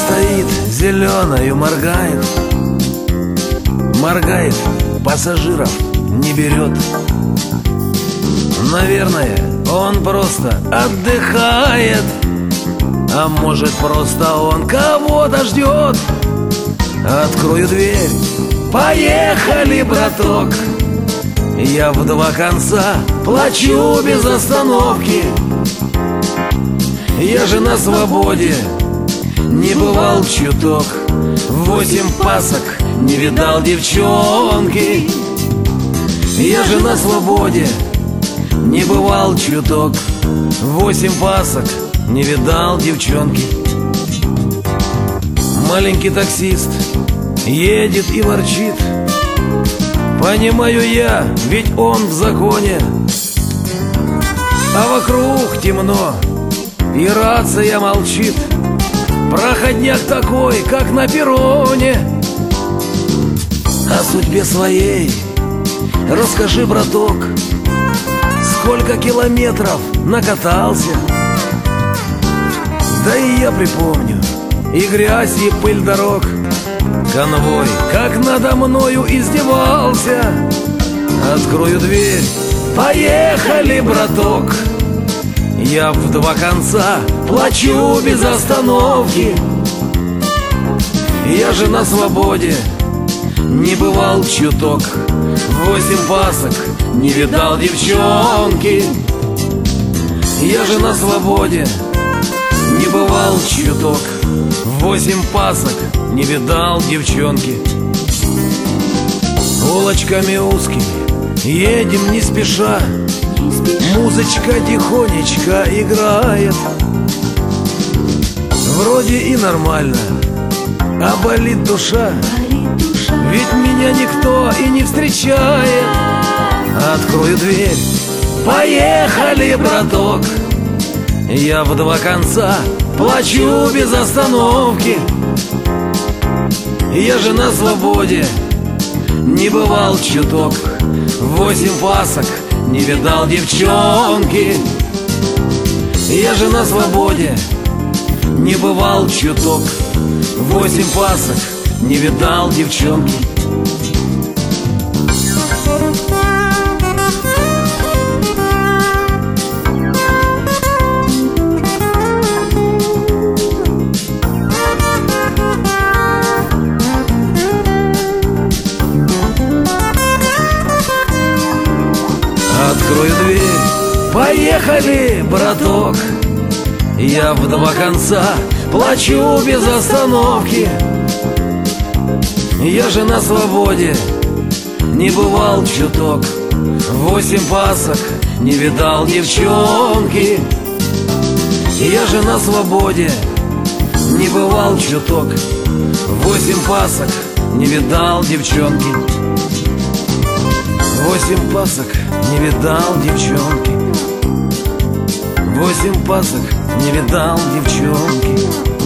стоит зеленою, моргает. Моргает, пассажиров не берет. Наверное, он просто отдыхает, а может, просто он кого-то ждет. Открою дверь, поехали, браток. Я в два конца плачу без остановки. Я же на свободе не бывал чуток. 8 пасок не видал девчонки. Я же на свободе не бывал чуток. 8 пасок не видал девчонки. Маленький таксист едет и ворчит. Понимаю я, ведь он в законе. А вокруг темно, и рация молчит. Проходняк такой, как на перроне. О судьбе своей расскажи, браток. Сколько километров накатался. Да и я припомню и грязь, и пыль дорог. Конвой, как надо мною издевался. Открою дверь, поехали, браток. Я в два конца плачу без остановки. Я же на свободе не бывал чуток. 8 пасок не видал девчонки. Я же на свободе не бывал чуток. 8 пасок не видал девчонки. Улочками узкими едем не спеша. Музычка тихонечко играет. Вроде и нормально, а болит душа. Ведь меня никто и не встречает. Открою дверь, поехали, браток. Я в два конца плачу без остановки. Я же на свободе не бывал чуток. 8 пасок не видал девчонки. Я же на свободе не бывал чуток. 8 пасок не видал девчонки. Открою дверь, поехали, браток. Я в два конца плачу без остановки. Я же на свободе не бывал чуток. 8 пасок не видал девчонки. Я же на свободе не бывал чуток. 8 пасок не видал девчонки. 8 пасок не видал девчонки. 8 пасок не видал девчонки.